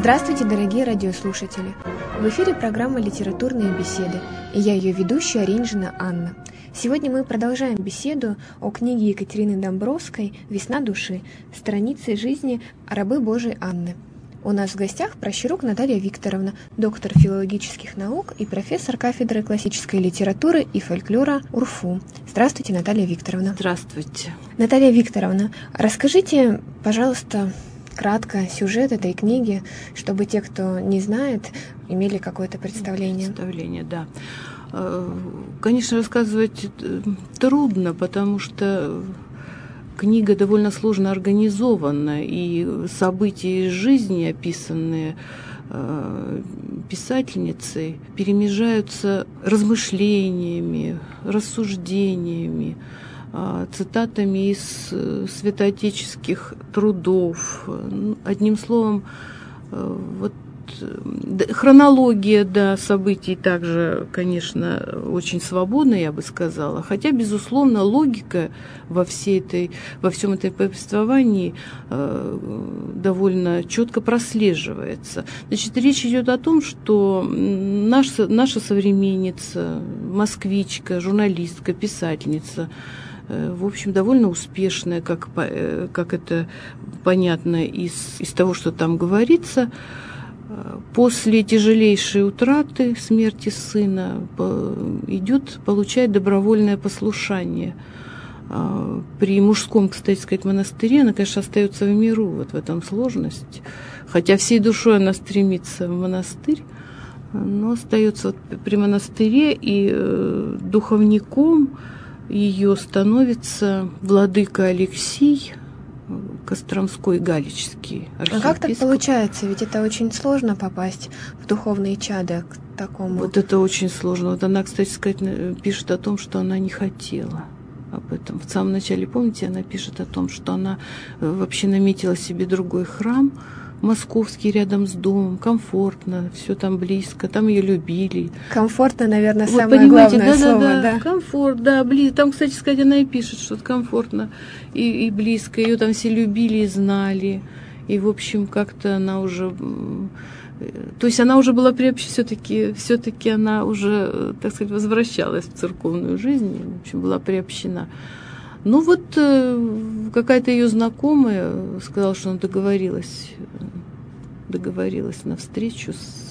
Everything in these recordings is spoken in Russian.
Здравствуйте, дорогие радиослушатели! В эфире программа «Литературные беседы», и я ее ведущая Ринжина Анна. Сегодня мы продолжаем беседу о книге Екатерины Домбровской «Весна души. Страницы жизни рабы Божией Анны». У нас в гостях пращурук Наталья Викторовна, доктор филологических наук и профессор кафедры классической литературы и фольклора УрФУ. Здравствуйте, Наталья Викторовна. Здравствуйте. Наталья Викторовна, расскажите, пожалуйста, кратко сюжет этой книги, чтобы те, кто не знает, имели какое-то представление. Да. Конечно, рассказывать трудно, потому что книга довольно сложно организована, и события из жизни, описанные писательницей, перемежаются размышлениями, рассуждениями, цитатами из святоотеческих трудов. Одним словом, хронология событий также, конечно, очень свободна, я бы сказала. Хотя, безусловно, логика во всем этом повествовании довольно четко прослеживается. Значит, речь идет о том, что наша современница, москвичка, журналистка, писательница, в общем, довольно успешная, как это понятно из того, что там говорится, после тяжелейшей утраты, смерти сына, получает добровольное послушание. При мужском, кстати сказать, монастыре она, конечно, остается в миру, в этом сложность. Хотя всей душой она стремится в монастырь, но остается при монастыре, и духовником ее становится владыка Алексий Костромской Галичский архиепископ. А как так получается? Ведь это очень сложно попасть в духовные чада к такому. Вот это очень сложно. Вот она, кстати сказать, пишет о том, что она не хотела об этом. В самом начале, помните, она пишет о том, что она вообще наметила себе другой храм, московский, рядом с домом, комфортно, все там близко, там ее любили. Комфортно, наверное, вот, самое главное слово. Да, комфорт, да, близко. Там, кстати сказать, она и пишет, что комфортно и близко. Ее там все любили и знали. И, в общем, как-то она уже... То есть она уже была все-таки она уже, так сказать, возвращалась в церковную жизнь, в общем, была приобщена. Ну вот какая-то ее знакомая сказала, что она договорилась на встречу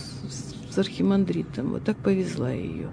с архимандритом. Вот так повезла ее.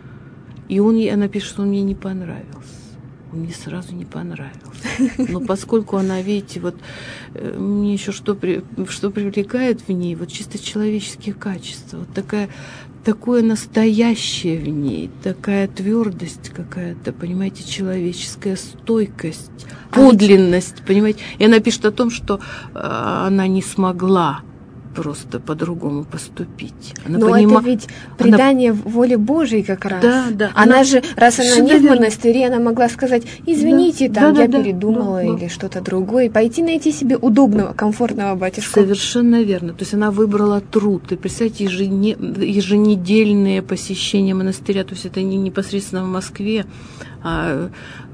И она пишет, что он мне не понравился. Он мне сразу не понравился. Но поскольку она, видите, вот мне еще что привлекает в ней, вот чисто человеческие качества, вот такое настоящее в ней, такая твердость какая-то, понимаете, человеческая стойкость, подлинность, понимаете. И она пишет о том, что она не смогла просто по-другому поступить. Но это ведь предание воле Божией как раз. Да. Она же, раз она не в монастыре, она могла сказать, извините, я передумала или что-то другое, и пойти найти себе удобного, комфортного батюшку. Совершенно верно. То есть она выбрала труд. И представьте, еженедельные посещения монастыря, то есть это не непосредственно в Москве, а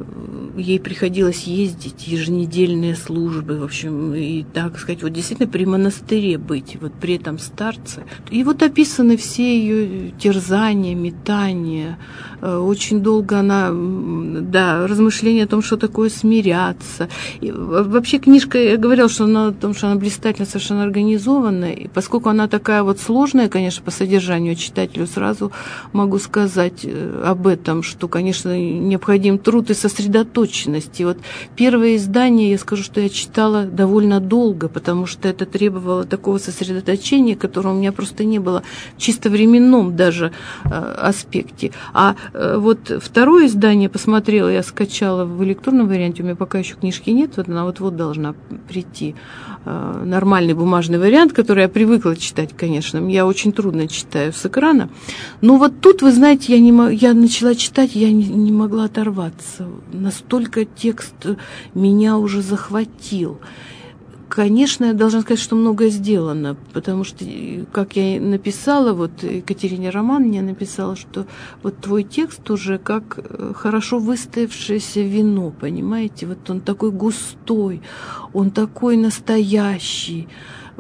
ей приходилось ездить, еженедельные службы, в общем, и, так сказать, вот действительно при монастыре быть, вот при этом старце. И вот описаны все ее терзания, метания. Очень долго она, размышления о том, что такое смиряться. И вообще книжка, я говорила, что о том, что она блистательно совершенно организована, и поскольку она такая вот сложная, конечно, по содержанию читателю, сразу могу сказать об этом, что, конечно, необходим труд и сосредоточенность. И вот первое издание, я скажу, что я читала довольно долго, потому что это требовало такого сосредоточения, которого у меня просто не было в чисто временном даже аспекте. А вот второе издание посмотрела, я скачала в электронном варианте, у меня пока еще книжки нет, вот она вот должна прийти. Нормальный бумажный вариант, который я привыкла читать, конечно. Я очень трудно читаю с экрана. Но вот тут, вы знаете, я начала читать, я не могла оторваться. Настолько текст меня уже захватил. Конечно, я должна сказать, что многое сделано, потому что, как я написала, вот Екатерине Романовне написала, что вот твой текст уже как хорошо выстоявшееся вино, понимаете? Вот он такой густой, он такой настоящий.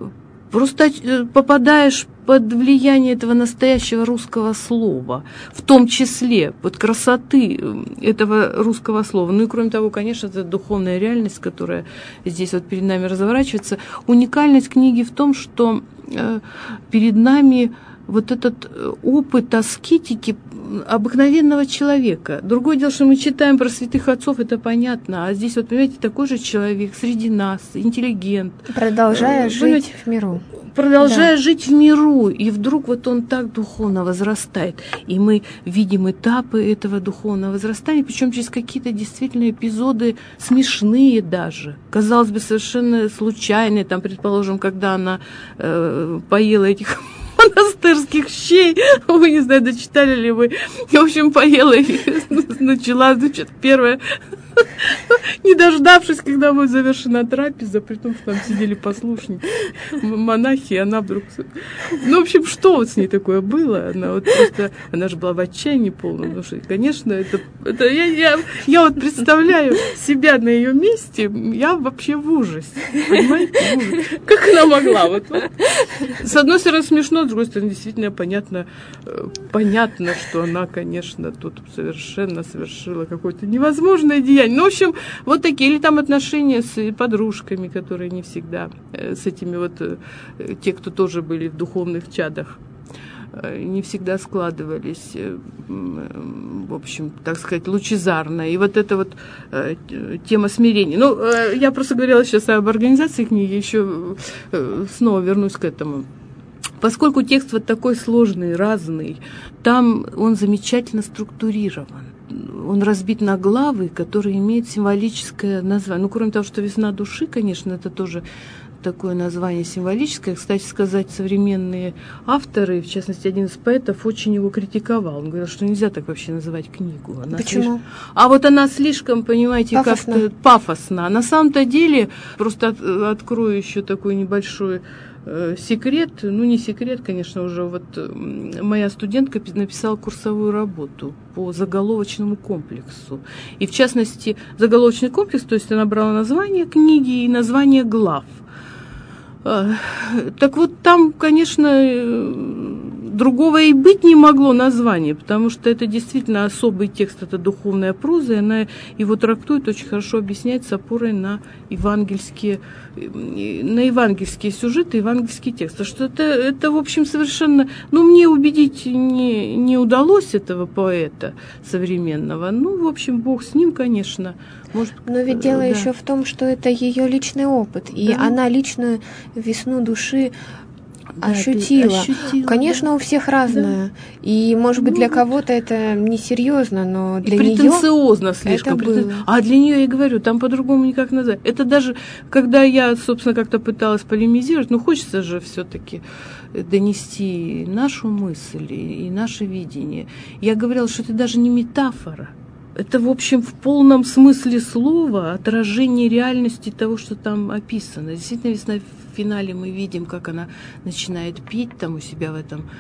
просто попадаешь под влияние этого настоящего русского слова, в том числе под красоты этого русского слова. Ну и кроме того, конечно, это духовная реальность, которая здесь вот перед нами разворачивается. Уникальность книги в том, что перед нами вот этот опыт аскетики обыкновенного человека. Другое дело, что мы читаем про святых отцов, это понятно, а здесь вот, понимаете, такой же человек среди нас, интеллигент. Продолжая жить в миру. Продолжая жить в миру, и вдруг вот он так духовно возрастает, и мы видим этапы этого духовного возрастания, причем через какие-то действительно эпизоды смешные даже, казалось бы, совершенно случайные, там, предположим, когда она поела этих монастырских щей, вы, не знаю, дочитали ли вы, в общем, поела и начала, значит, первое, не дождавшись, когда будет завершена трапеза, при том, что там сидели послушники, монахи, и она вдруг... Ну, в общем, что вот с ней такое было? Она вот просто... Она же была в отчаянии полном, потому что, конечно, это я вот представляю себя на ее месте, я вообще в ужасе, понимаете? В ужасе. Как она могла? Вот. С одной стороны, смешно, с другой стороны, действительно понятно, что она, конечно, тут совершенно совершила какое-то невозможное деяние. Ну, в общем, вот такие. Или там отношения с подружками, которые не всегда, с этими вот, те, кто тоже были в духовных чадах, не всегда складывались, в общем, так сказать, лучезарно. И вот эта вот тема смирения. Ну, я просто говорила сейчас об организации книги, еще снова вернусь к этому. Поскольку текст вот такой сложный, разный, там он замечательно структурирован. Он разбит на главы, которые имеют символическое название. Ну, кроме того, что «Весна души», конечно, это тоже такое название символическое. Кстати сказать, современные авторы, в частности, один из поэтов, очень его критиковал. Он говорил, что нельзя так вообще называть книгу. Она Почему? А вот она слишком, понимаете, как-то пафосна. На самом-то деле, просто открою еще такой небольшой секрет, ну не секрет, конечно, уже вот моя студентка написала курсовую работу по заголовочному комплексу. И в частности, заголовочный комплекс, то есть она брала название книги и название глав. Так вот там, конечно, другого и быть не могло названия, потому что это действительно особый текст, это духовная проза, и она его трактует, очень хорошо объясняет с опорой на евангельские сюжеты, евангельские тексты. Что это в общем, совершенно... Ну, мне убедить не удалось этого поэта современного. Ну, в общем, Бог с ним, конечно. Может, но ведь дело еще в том, что это ее личный опыт, и она личную весну души ощутила. Конечно, у всех разное. И, может быть, для кого-то это несерьезно, но для нее претенциозно слишком. А для нее, я говорю, там по-другому никак назвать. Это даже, когда я, собственно, как-то пыталась полемизировать, ну, хочется же все-таки донести нашу мысль и наше видение. Я говорила, что это даже не метафора. Это, в общем, в полном смысле слова отражение реальности того, что там описано. Действительно, весна в финале мы видим, как она начинает петь там у себя в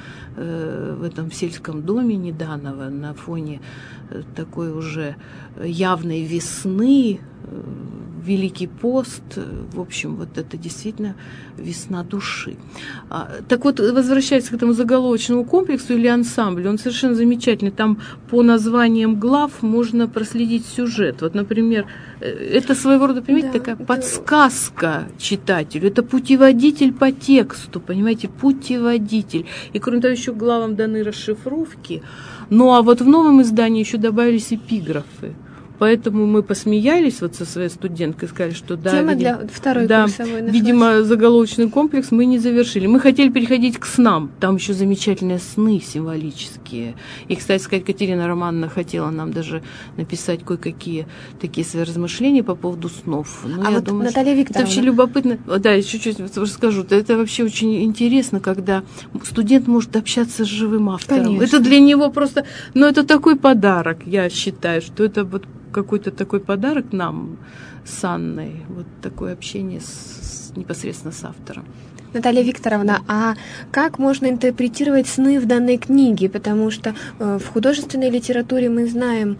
этом сельском доме Неданова на фоне такой уже явной весны, Великий пост, в общем, вот это действительно весна души. Так вот, возвращаясь к этому заголовочному комплексу или ансамблю, он совершенно замечательный. Там по названиям глав можно проследить сюжет. Вот, например, это своего рода, понимаете, такая подсказка читателю. Это путеводитель по тексту, понимаете, путеводитель. И, кроме того, еще главам даны расшифровки. Ну, а вот в новом издании еще добавились эпиграфы. Поэтому мы посмеялись вот со своей студенткой, сказали, что да, тема для второй курсовой нашлась. Видимо, заголовочный комплекс мы не завершили. Мы хотели переходить к снам. Там еще замечательные сны символические. И, кстати сказать, Катерина Романовна хотела нам даже написать кое-какие такие свои размышления по поводу снов. Но я вот думаю, Наталья Викторовна... Это вообще любопытно. Да, чуть-чуть расскажу. Это вообще очень интересно, когда студент может общаться с живым автором. Конечно. Это для него просто... Ну, это такой подарок, я считаю, что это вот какой-то такой подарок нам с Анной, вот такое общение непосредственно с автором. Наталья Викторовна, а как можно интерпретировать сны в данной книге? Потому что в художественной литературе мы знаем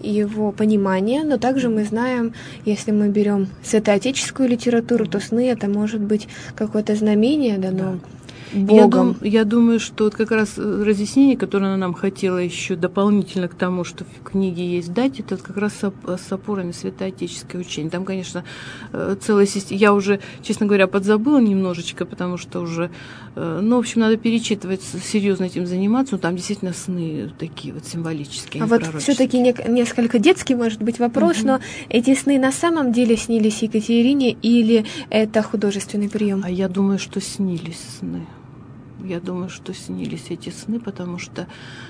его понимания, но также мы знаем, если мы берем святоотеческую литературу, то сны это может быть какое-то знамение дано Богом. Я думаю, что вот как раз разъяснение, которое она нам хотела еще дополнительно к тому, что в книге есть дать, это как раз с опорой на святоотеческое учение. Там, конечно, целая система. Я уже, честно говоря, подзабыла немножечко, потому что уже, в общем, надо перечитывать, серьезно этим заниматься. Но там действительно сны такие вот символические. А вот все-таки несколько детский, может быть, вопрос, но эти сны на самом деле снились Екатерине или это художественный прием? А я думаю, что снились сны. Я думаю, что снились эти сны, потому что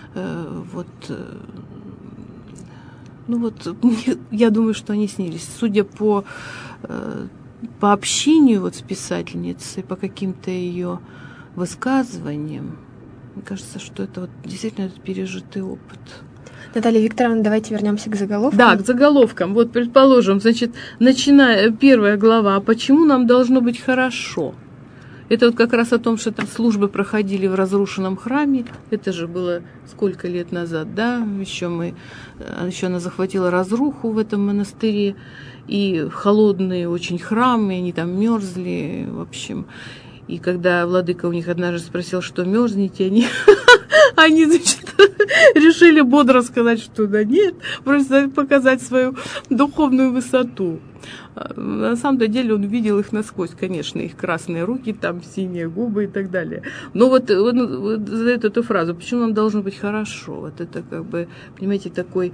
я думаю, что они снились. Судя по общению вот с писательницей, по каким-то ее высказываниям, мне кажется, что это вот действительно этот пережитый опыт. Наталья Викторовна, давайте вернемся к заголовкам. Да, к заголовкам. Вот, предположим, значит, начиная первая глава, почему нам должно быть хорошо? Это вот как раз о том, что там службы проходили в разрушенном храме. Это же было сколько лет назад, да? Еще она захватила разруху в этом монастыре. И холодные очень храмы, они там мерзли, в общем. И когда владыка у них однажды спросил, что мерзнете, они, значит, решили бодро сказать, что да нет, просто показать свою духовную высоту. На самом-то деле он видел их насквозь, конечно, их красные руки, там синие губы и так далее. Но вот задает эту фразу, почему нам должно быть хорошо? Вот это как бы, понимаете, такой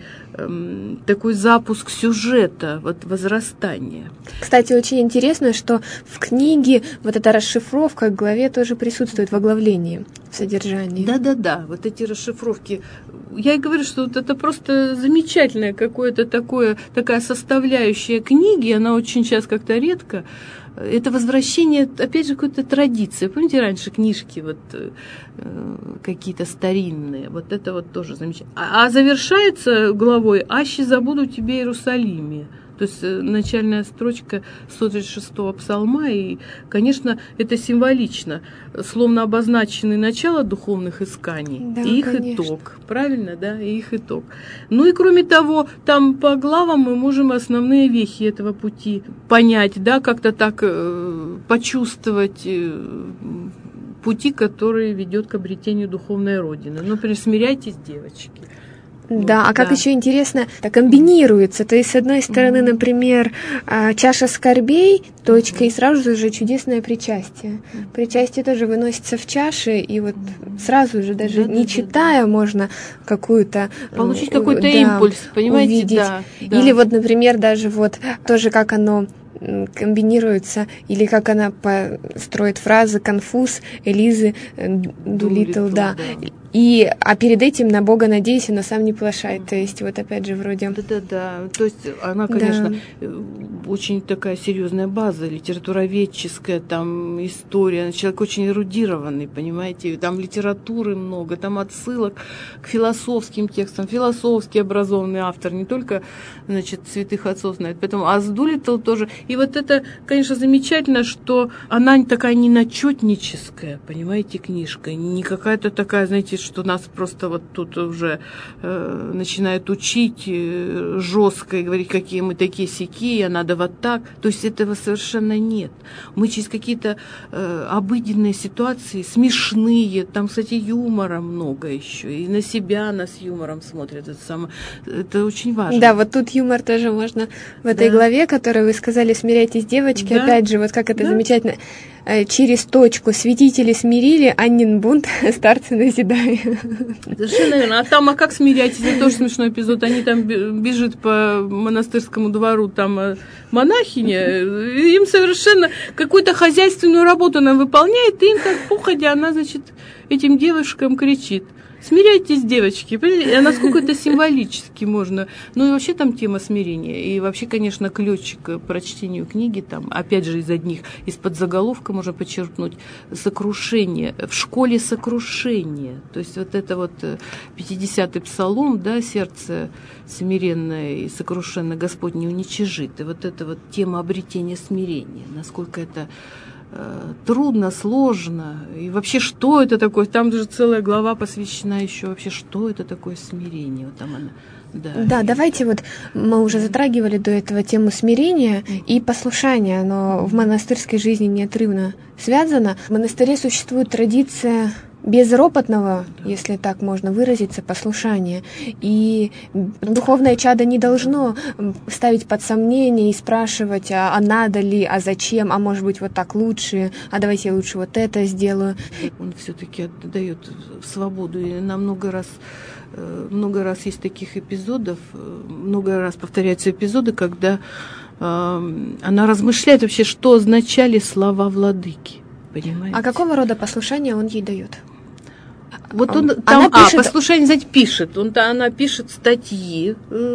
запуск сюжета, вот возрастание. Кстати, очень интересно, что в книге вот эта расшифровка к главе тоже присутствует в оглавлении, в содержании. Да, вот эти расшифровки. Я и говорю, что вот это просто замечательное какое-то такая составляющая книги, она очень сейчас как-то редко. Это возвращение, опять же, какой-то традиции. Помните, раньше книжки вот какие-то старинные, вот это вот тоже замечательно. А завершается главой «Аще забуду тебе Иерусалиме». То есть начальная строчка 136-го псалма, и, конечно, это символично, словно обозначены начало духовных исканий, да, и их конечно. Итог. Правильно, да, и их итог. Ну и кроме того, там по главам мы можем основные вехи этого пути понять, да, как-то так почувствовать пути, который ведет к обретению духовной родины. Например, смиряйтесь, девочки. Да, а как еще интересно, это комбинируется. То есть, с одной стороны, например, чаша скорбей, точка, и сразу же чудесное причастие. Причастие тоже выносится в чаше, и вот сразу же, даже не читая, можно какую-то... Получить какой-то импульс, понимаете? Увидеть. Да. Или вот, например, даже вот тоже как оно комбинируется, или как она строит фразы «конфуз», «Элизы», «Дулитл», да. А перед этим «на Бога надейся, но сам не плашай». То есть вот опять же вроде... Да. То есть она, конечно, очень такая серьезная база, литературоведческая, там история. Человек очень эрудированный, понимаете, там литературы много, там отсылок к философским текстам, философски образованный автор, не только, значит, святых отцов знает. Поэтому, а с Дулитл тоже. И вот это, конечно, замечательно, что она такая не начетническая, понимаете, книжка, не какая-то такая, знаете, что нас просто вот тут уже начинают учить жестко и говорить, какие мы такие-сякие, а надо вот так. То есть этого совершенно нет. Мы через какие-то обыденные ситуации, смешные, там, кстати, юмора много еще, и на себя нас юмором смотрят. Это очень важно. Да, вот тут юмор тоже можно в этой главе, которую вы сказали, смиряйтесь, девочки, опять же, вот как это замечательно. Через точку святители смирили, Аннин бунт старцы назидали. Совершенно верно. А как смиряйтесь? Это тоже смешной эпизод. Они там бежит по монастырскому двору, там монахиня, им совершенно какую-то хозяйственную работу она выполняет, и им так походя, она, значит, этим девушкам кричит: смиряйтесь, девочки. Понимаете? А насколько это символически можно. Ну и вообще там тема смирения. И вообще, конечно, ключ к прочтению книги, там, опять же, из подзаголовка можно подчеркнуть сокрушение. В школе сокрушение. То есть вот это вот 50-й псалом, да, сердце смиренное и сокрушенное Господь не уничижит. И вот эта вот тема обретения смирения. Насколько это трудно, сложно. И вообще, что это такое? Там же целая глава посвящена еще вообще, что это такое смирение. Вот там она Да, давайте вот мы уже затрагивали до этого тему смирения и послушания, оно в монастырской жизни неотрывно связано. В монастыре существует традиция безропотного, если так можно выразиться, послушания. И духовное чадо не должно ставить под сомнение и спрашивать, а надо ли, а зачем, а может быть вот так лучше, а давайте я лучше вот это сделаю. Он все-таки отдает свободу, и нам много раз есть таких эпизодов, много раз повторяются эпизоды, когда она размышляет вообще, что означали слова владыки. Понимаете? А какого рода послушание он ей дает? Вот он там, послушание, знаете, пишет. Она пишет статьи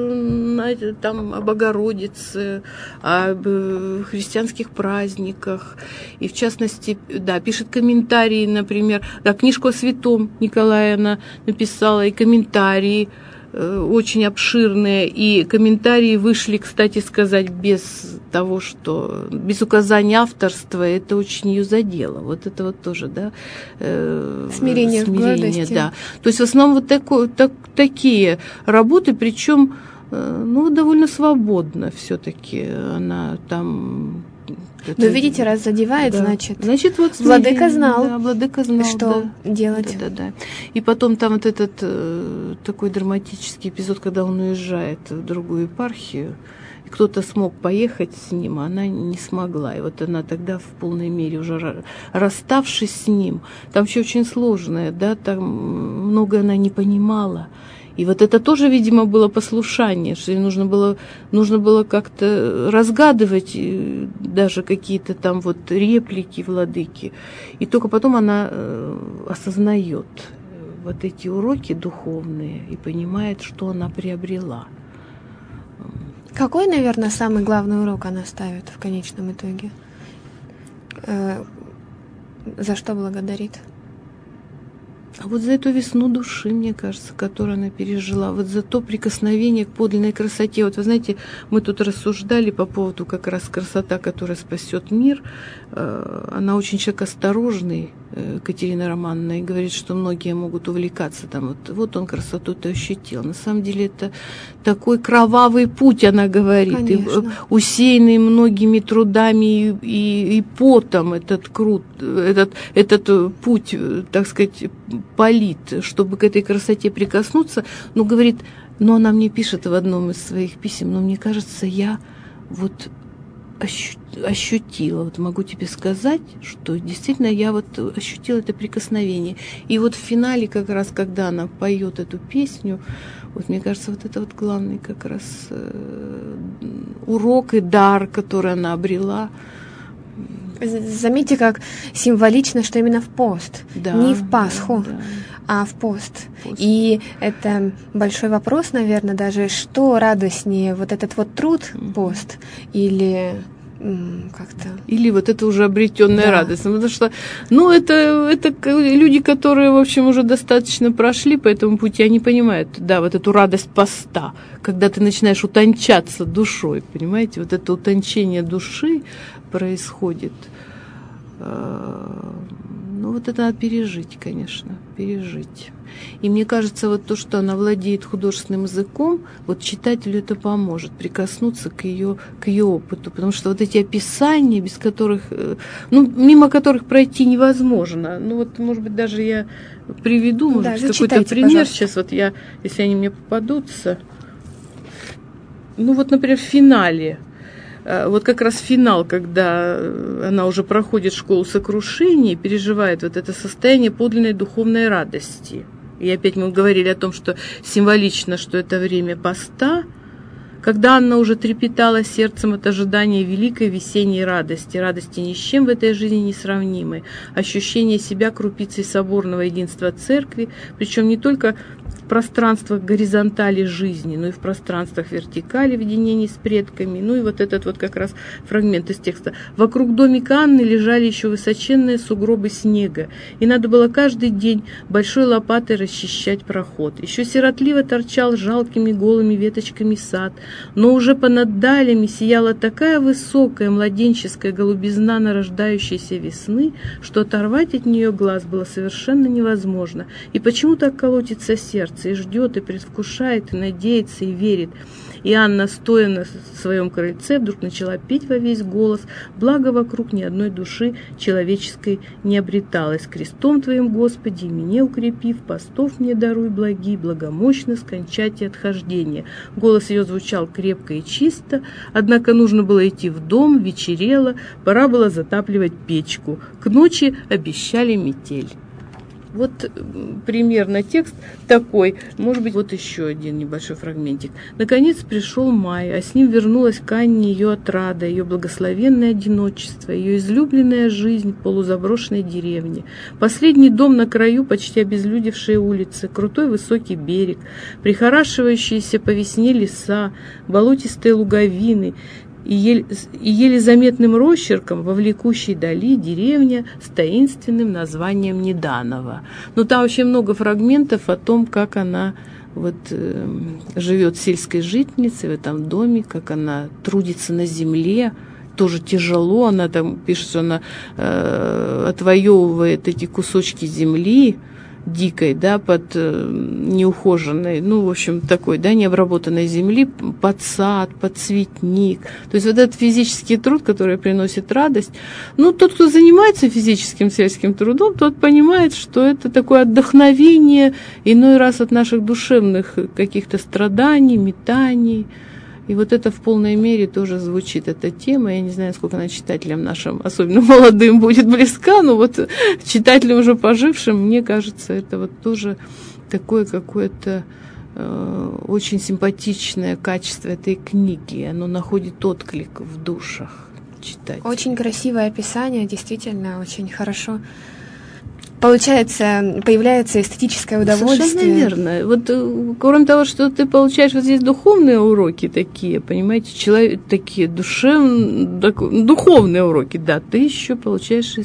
там об Богородице, об христианских праздниках. И в частности, да, пишет комментарии, например. Да, книжку о святом Николае она написала, и комментарии очень обширные. И комментарии вышли, кстати сказать, без указания авторства. Это очень ее задело. Вот это вот тоже, да. Смирение в гордости. Да. То есть в основном вот такие работы, причем довольно свободно все-таки она там. Но видите, раз задевает, да. значит вот владыка знал, да, владыка знал, что делать. Да. И потом там вот этот такой драматический эпизод, когда он уезжает в другую епархию, и кто-то смог поехать с ним, а она не смогла. И вот она тогда в полной мере уже расставшись с ним, там все очень сложное, да, там многое она не понимала. И вот это тоже, видимо, было послушание, что ей нужно было как-то разгадывать даже какие-то там вот реплики владыки. И только потом она осознает вот эти уроки духовные и понимает, что она приобрела. Какой, наверное, самый главный урок она ставит в конечном итоге? За что благодарит? А вот за эту весну души, мне кажется, которую она пережила, вот за то прикосновение к подлинной красоте. Вот вы знаете, мы тут рассуждали по поводу как раз красота, которая спасет мир. Она очень человек осторожный, Катерина Романовна, и говорит, что многие могут увлекаться там. Вот он красоту-то ощутил. На самом деле это такой кровавый путь, она говорит, и усеянный многими трудами и потом этот путь, так сказать, полит, чтобы к этой красоте прикоснуться. Но говорит, она мне пишет в одном из своих писем, но мне кажется, я вот ощутила, вот могу тебе сказать, что действительно я вот ощутила это прикосновение. И вот в финале как раз, когда она поет эту песню, вот мне кажется, вот это вот главный как раз урок и дар, который она обрела. Заметьте, как символично, что именно в пост, не в Пасху, а в пост. И это большой вопрос, наверное, даже, что радостнее, вот этот вот труд, пост, или как-то... Или вот это уже обретенная радость. Потому что, это люди, которые, в общем, уже достаточно прошли по этому пути, они понимают, да, вот эту радость поста, когда ты начинаешь утончаться душой, понимаете, вот это утончение души происходит. Вот это надо пережить, конечно, пережить. И мне кажется, вот то, что она владеет художественным языком, вот читателю это поможет прикоснуться к ее опыту, потому что вот эти описания, без которых, мимо которых пройти невозможно. Может быть, даже я приведу, может быть, какой-то пример. Пожалуйста. Сейчас вот если они мне попадутся. Например, в финале. Вот как раз финал, когда она уже проходит школу сокрушений, переживает вот это состояние подлинной духовной радости. И опять мы говорили о том, что символично, что это время поста, когда Анна уже трепетала сердцем от ожидания великой весенней радости ни с чем в этой жизни не сравнимой, ощущение себя крупицей соборного единства церкви, причем не только в пространствах горизонтали жизни, но и в пространствах вертикали в единении с предками. И вот этот вот как раз фрагмент из текста. Вокруг домика Анны лежали еще высоченные сугробы снега, и надо было каждый день большой лопатой расчищать проход. Еще сиротливо торчал жалкими голыми веточками сад, но уже понад далями сияла такая высокая младенческая голубизна нарождающейся весны, что оторвать от нее глаз было совершенно невозможно. И почему так колотится сердце? сердце, и ждет, и предвкушает, и надеется, и верит. И Анна, стоя на своем крыльце, вдруг начала петь во весь голос, благо вокруг ни одной души человеческой не обреталось. «Крестом Твоим, Господи, и меня укрепив, постов мне даруй благи, благомощно скончать и отхождение». Голос ее звучал крепко и чисто, однако нужно было идти в дом, вечерело, пора было затапливать печку. К ночи обещали метель. Вот примерно текст такой. Может быть, вот еще один небольшой фрагментик. Наконец пришел май, а с ним вернулась к Анне ее отрада, ее благословенное одиночество, ее излюбленная жизнь в полузаброшенной деревне. Последний дом на краю почти обезлюдевшей улицы, крутой высокий берег, прихорашивающиеся по весне леса, болотистые луговины, и еле заметным росчерком во влекущей дали деревня с таинственным названием Неданово. Но там очень много фрагментов о том, как она живет сельской жительницей в этом доме, как она трудится на земле, тоже тяжело, она там пишет, что она отвоевывает эти кусочки земли дикой, да, под неухоженной, в общем, такой, да, необработанной земли, под сад, под цветник. То есть вот этот физический труд, который приносит радость, тот, кто занимается физическим сельским трудом, тот понимает, что это такое отдохновение иной раз от наших душевных каких-то страданий, метаний. И вот это в полной мере тоже звучит, эта тема. Я не знаю, сколько она читателям нашим, особенно молодым, будет близка, но вот читателям уже пожившим, мне кажется, это вот тоже такое какое-то очень симпатичное качество этой книги. Оно находит отклик в душах читателей. Очень красивое описание, действительно, очень хорошо. Получается, появляется эстетическое удовольствие. Совершенно верно. Вот кроме того, что ты получаешь вот здесь духовные уроки такие, понимаете, такие духовные уроки, да, ты еще получаешь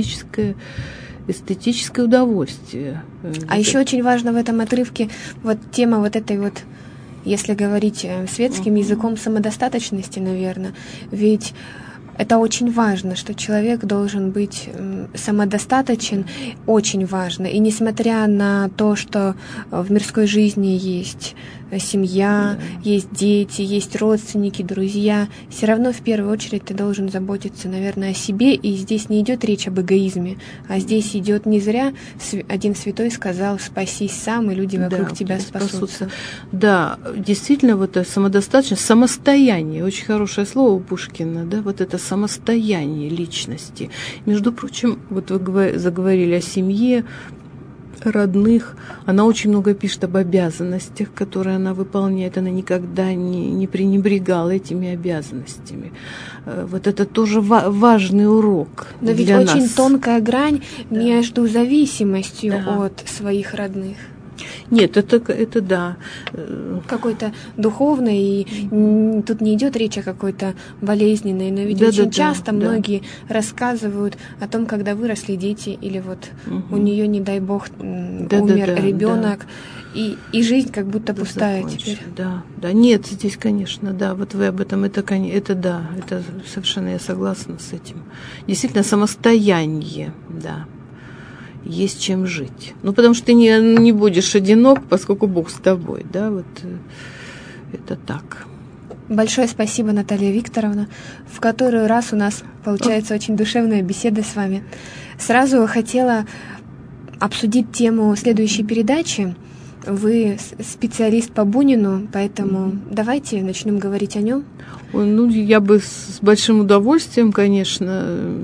эстетическое удовольствие. А еще очень важно в этом отрывке вот тема вот этой вот, если говорить светским языком, самодостаточности, наверное, ведь это очень важно, что человек должен быть самодостаточен, очень важно. И несмотря на то, что в мирской жизни есть семья, есть дети, есть родственники, друзья, все равно в первую очередь ты должен заботиться, наверное, о себе. И здесь не идет речь об эгоизме, а здесь идет не зря. Один святой сказал: «Спасись сам, и люди вокруг тебя спасутся». Да, действительно, вот это самодостаточность, самостояние, очень хорошее слово у Пушкина, да, вот это самостояние личности. Между прочим, вот вы заговорили о семье, родных, она очень много пишет об обязанностях, которые она выполняет, она никогда не пренебрегала этими обязанностями. Вот это тоже важный урок. Но ведь для очень нас. Тонкая грань между зависимостью от своих родных. Нет, это да. Какой-то духовной, и тут не идет речь о какой-то болезненной, но ведь очень часто многие рассказывают о том, когда выросли дети, или вот у нее, не дай бог, умер ребенок, и жизнь как будто пустая теперь. Да, нет, здесь, конечно, да, вот вы об этом, это да, это совершенно я согласна с этим. Действительно, самостояние, да. Есть чем жить. Потому что ты не будешь одинок, поскольку Бог с тобой, да, вот это так. Большое спасибо, Наталья Викторовна. В который раз у нас получается очень душевная беседа с вами. Сразу хотела обсудить тему следующей передачи. Вы специалист по Бунину, поэтому давайте начнем говорить о нем. Я бы с большим удовольствием, конечно.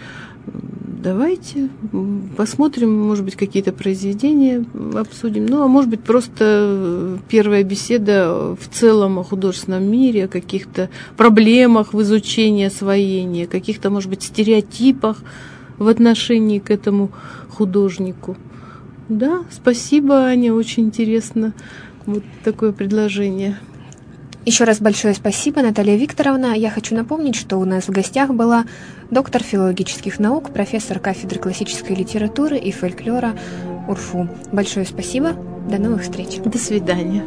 Давайте посмотрим, может быть, какие-то произведения обсудим. А может быть, просто первая беседа в целом о художественном мире, о каких-то проблемах в изучении освоения, каких-то, может быть, стереотипах в отношении к этому художнику. Да, спасибо, Аня, очень интересно. Вот такое предложение. Еще раз большое спасибо, Наталья Викторовна. Я хочу напомнить, что у нас в гостях была доктор филологических наук, профессор кафедры классической литературы и фольклора УрФУ. Большое спасибо. До новых встреч. До свидания.